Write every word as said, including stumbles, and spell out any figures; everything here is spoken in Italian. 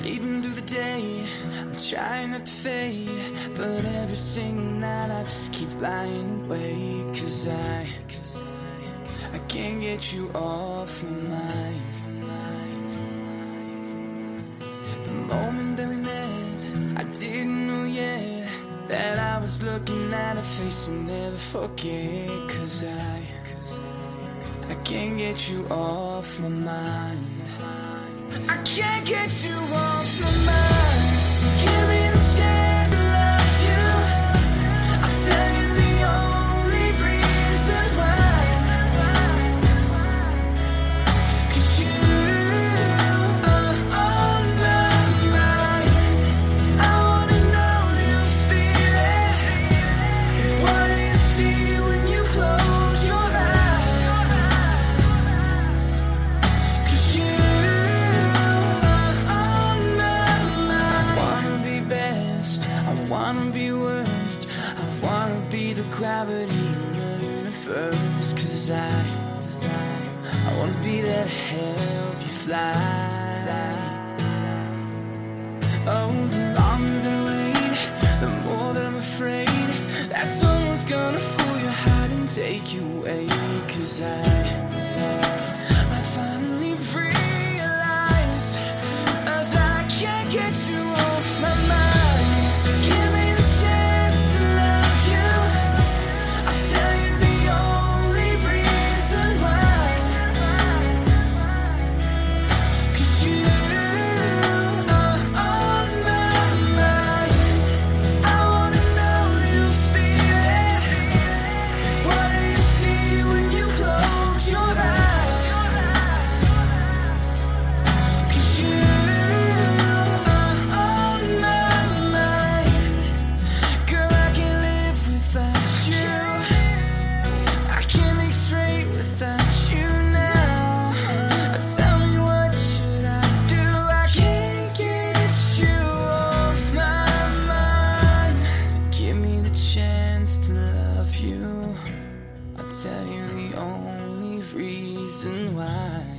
Sleeping through the day, I'm trying not to fade, but every single night I just keep lying awake. Cause I, cause I, I can't get you off my mind. The moment that we met, I didn't know yet that I was looking at her face and never forget. Cause I, cause I, I can't get you off my mind. I can't get you off my mind. Give me the chance to love you. I'll tell you the only reason why. Cause you are on my mind. I wanna know you feel it. What do you see when you close your eyes? Cause you I wanna be worst, I wanna be the gravity in your universe. Cause I, I wanna be there to help you fly. Oh, the longer that I wait, the more that I'm afraid that someone's gonna fool your heart and take you away. Cause I, I finally realized that I can't get you off my mind. Tell you the only reason why.